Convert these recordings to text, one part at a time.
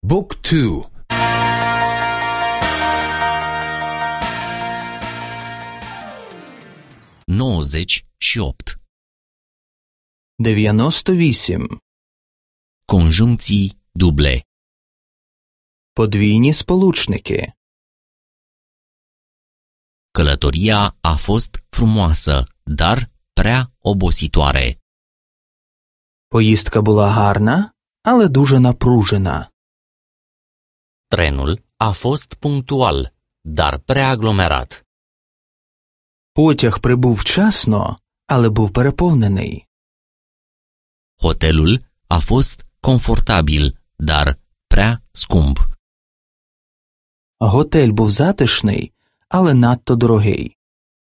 Book 2. 98. 98. Conjuncții duble. Подвійні сполучники. Călătoria a fost frumoasă, dar prea obositoare. Поїздка була гарна, але дуже напружена. Trenul a fost punctual, dar prea aglomerat. Потяг прибув вчасно, але був переповнений. Hotelul a fost confortabil, dar prea scump. Готель був затишний, але надто дорогий.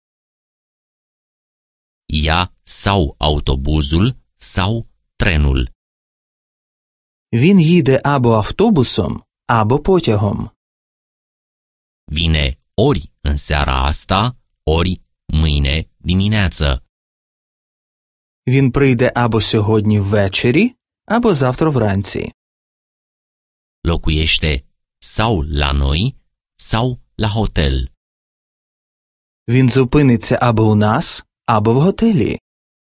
Ia sau autobuzul sau trenul. Він їде або автобусом, або потягом. Vine ori în seara asta, ori mâine dimineață. Він прийде або сьогодні ввечері, або завтра вранці. Locuiește sau la noi, sau la hotel. Він зупиниться або у нас, або в готелі.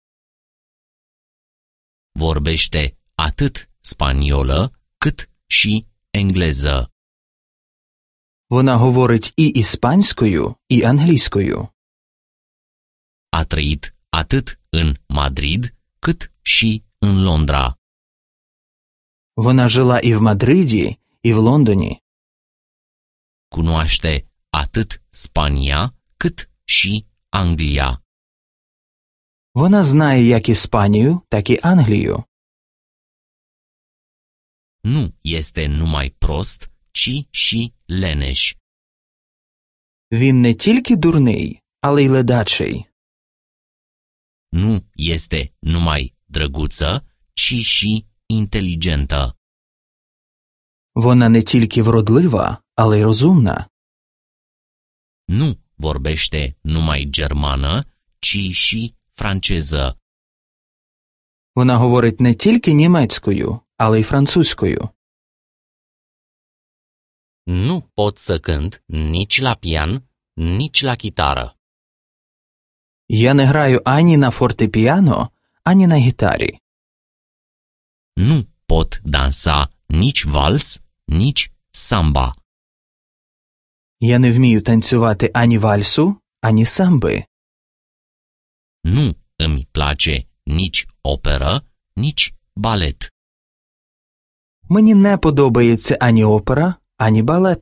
Vorbește atât spaniolă cât și engleză. Вона говорить і іспанською, і англійською. A trăit atât în Madrid cât și în Londra. Вона жила і в Мадриді, і в Лондоні. Cunoaște atât Spania cât și Anglia. Вона знає як Іспанію, так і Англію. Nu este numai prost, ci și leneș. Він не тільки дурний, але й ледачий. Nu este numai drăguță, ci și inteligentă. Вона не тільки вродлива, але й розумна. Nu vorbește numai germană, ci și franceză. Вона говорить не тільки німецькою, але й французькою. Nu pot să cânt nici la pian, nici la chitară. Я не граю ані на фортепіано, ані на гітарі. Nu pot dansa nici vals, nici samba. Я не вмію танцювати ані вальсу, ані самби. Nu îmi place nici operă, nici balet. Мені не подобається ані опера, ані балет.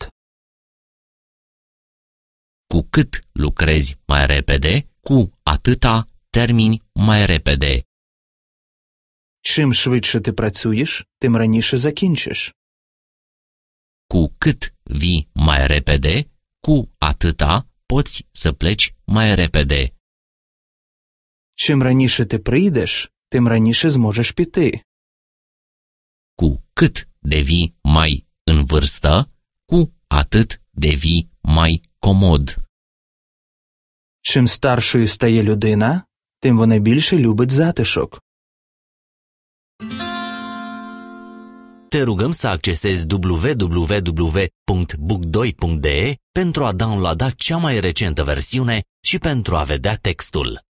Cu cât lucrezi mai repede, cu atâta termini mai repede. Чим швидше ти працюєш, тим раніше закінчиш. Cu cât vii mai repede, cu atâta poți să pleci mai repede. Чим раніше ти прийдеш, тим раніше зможеш піти. Cu cât devii mai în vârstă, cu atât devii mai comod. Чим старшою стає людина, тим вона більше любить затишок. Te rugăm să accesezi www.book2.de pentru a downloada cea mai recentă versiune și pentru a vedea textul.